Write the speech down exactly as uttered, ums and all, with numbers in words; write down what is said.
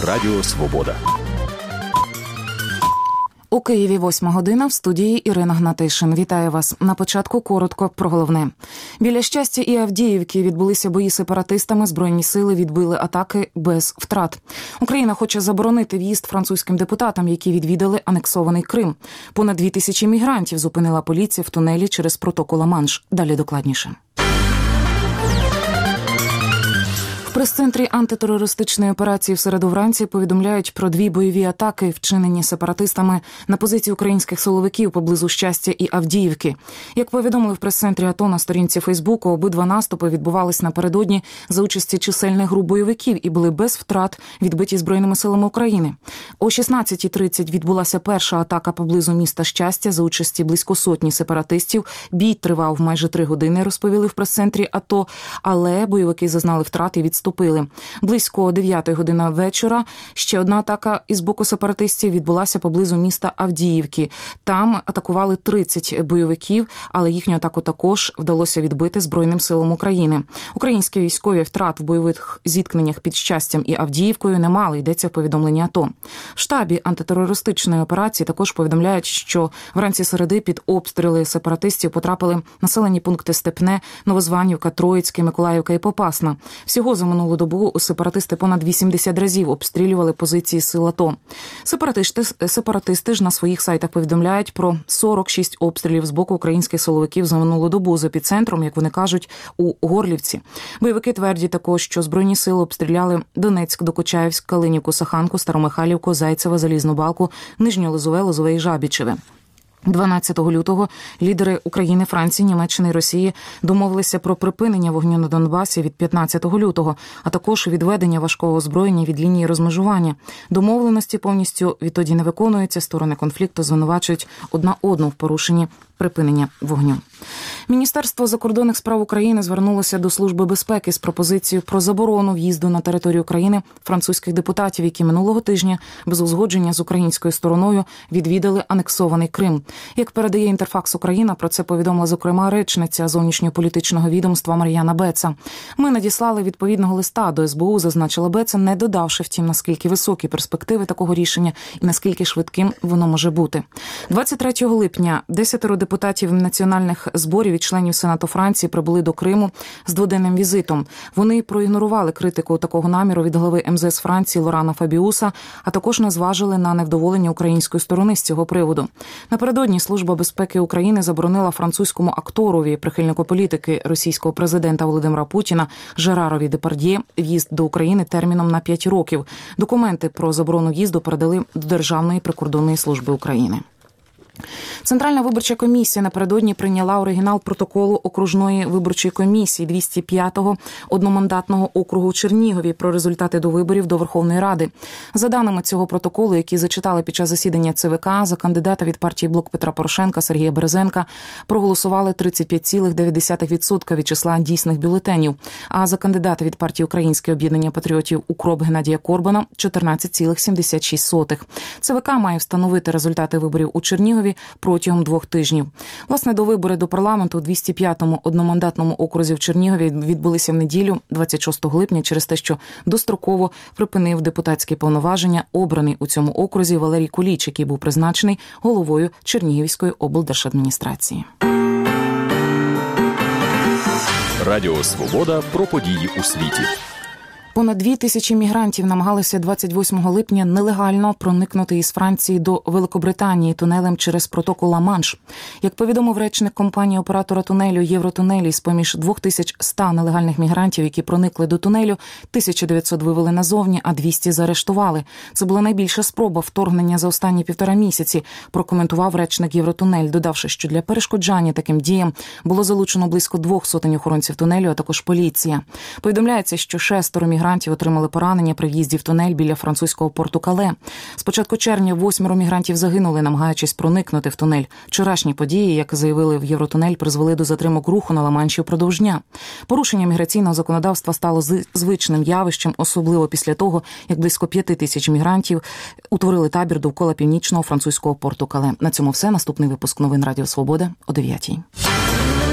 Радіо Свобода. У Києві восьма година, в студії Ірина Гнатишин. Вітаю вас. На початку коротко про головне. Біля Щастя і Авдіївки відбулися бої з сепаратистами, збройні сили відбили атаки без втрат. Україна хоче заборонити в'їзд французьким депутатам, які відвідали анексований Крим. Понад дві тисячі мігрантів зупинила поліція в тунелі через протоку Ла-Манш. Далі докладніше. В прес-центрі антитерористичної операції в середу вранці повідомляють про дві бойові атаки, вчинені сепаратистами на позиції українських силовиків поблизу Щастя і Авдіївки. Як повідомили в прес-центрі АТО на сторінці Фейсбуку, обидва наступи відбувались напередодні за участі чисельних груп бойовиків і були без втрат відбиті Збройними силами України. О шістнадцятій тридцять відбулася перша атака поблизу міста Щастя за участі близько сотні сепаратистів. Бій тривав майже три години, розповіли в прес-центрі АТО, але бойовики зазнали втрат і відступили. Близько дев'ятої години вечора ще одна атака із боку сепаратистів відбулася поблизу міста Авдіївки. Там атакували тридцять бойовиків, але їхню атаку також вдалося відбити Збройним силам України. Українські військові втрат в бойових зіткненнях під Щастям і Авдіївкою не мали, йдеться в повідомленні АТО. В штабі антитерористичної операції також повідомляють, що вранці середи під обстріли сепаратистів потрапили населені пункти Степне, Новозванівка, Троїцьке, Миколаївка і Попасна. Всього за минулу добу сепаратисти понад вісімдесят разів обстрілювали позиції сил АТО. Сепаратисти, сепаратисти ж на своїх сайтах повідомляють про сорок шість обстрілів з боку українських силовиків за минулу добу з епіцентром, як вони кажуть, у Горлівці. Бойовики твердять також, що Збройні сили обстріляли Донецьк, Докучаївськ, Калинівку, Саханку, Старомихайлівку, Зайцеве, Залізну Балку, Нижнє Лозове, Лозове і Жабічеве. дванадцятого лютого лідери України, Франції, Німеччини і Росії домовилися про припинення вогню на Донбасі від п'ятнадцятого лютого, а також відведення важкого озброєння від лінії розмежування. Домовленості повністю відтоді не виконуються, сторони конфлікту звинувачують одна одну в порушенні припинення вогню. Міністерство закордонних справ України звернулося до Служби безпеки з пропозицією про заборону в'їзду на територію країни французьких депутатів, які минулого тижня без узгодження з українською стороною відвідали анексований Крим. Як передає Інтерфакс Україна, про це повідомила, зокрема, речниця зовнішньополітичного відомства Мар'яна Беца. Ми надіслали відповідного листа до ес бе у, зазначила Беца, не додавши, втім, наскільки високі перспективи такого рішення і наскільки швидким воно може бути. двадцять третього липня десятеро депутатів національних зборів і членів Сенату Франції прибули до Криму з дводенним візитом. Вони проігнорували критику такого наміру від голови ем зе ес Франції Лорана Фабіуса, а також не зважили на невдоволення української сторони з цього приводу. Напередодні Служба безпеки України заборонила французькому акторові, прихильнику політики російського президента Володимира Путіна Жерарові Депардьє в'їзд до України терміном на п'ять років. Документи про заборону в'їзду передали до Державної прикордонної служби України. Центральна виборча комісія напередодні прийняла оригінал протоколу окружної виборчої комісії двісті п'ятого одномандатного округу в Чернігові про результати до виборів до Верховної Ради. За даними цього протоколу, які зачитали під час засідання це ве ка, за кандидата від партії «Блок Петра Порошенка» Сергія Березенка проголосували тридцять п'ять цілих дев'ять десятих відсотка від числа дійсних бюлетенів, а за кандидата від партії «Українське об'єднання патріотів» УКРОП Геннадія Корбана – чотирнадцять цілих сімдесят шість сотих. це ве ка має встановити результати виборів у Чернігові протягом двох тижнів. Власне, до вибори до парламенту у двісті п'ятому одномандатному окрузі в Чернігові відбулися в неділю, двадцять шостого липня, через те, що достроково припинив депутатські повноваження обраний у цьому окрузі Валерій Куліч, який був призначений головою Чернігівської облдержадміністрації. Радіо Свобода про події у світі. Понад дві тисячі мігрантів намагалися двадцять восьмого липня нелегально проникнути із Франції до Великобританії тунелем через протоку Ла-Манш. Як повідомив речник компанії оператора тунелю «Євротунелі», з-поміж дві тисячі сто нелегальних мігрантів, які проникли до тунелю, тисячу дев'ятсот вивели назовні, а двісті заарештували. Це була найбільша спроба вторгнення за останні півтора місяці, прокоментував речник «Євротунель», додавши, що для перешкоджання таким діям було залучено близько двох сотень охоронців тунелю, а також поліція. Повідомляється, що шестеро мігрантів отримали поранення при в'їзді в тунель біля французького порту Кале. З початку червня восьмеро мігрантів загинули, намагаючись проникнути в тунель. Вчорашні події, як заявили в Євротунель, призвели до затримок руху на Ла-Манші впродовж дня. Порушення міграційного законодавства стало звичним явищем, особливо після того, як близько п'яти тисяч мігрантів утворили табір довкола північного французького порту Кале. На цьому все. Наступний випуск новин Радіо Свобода о дев'ятій.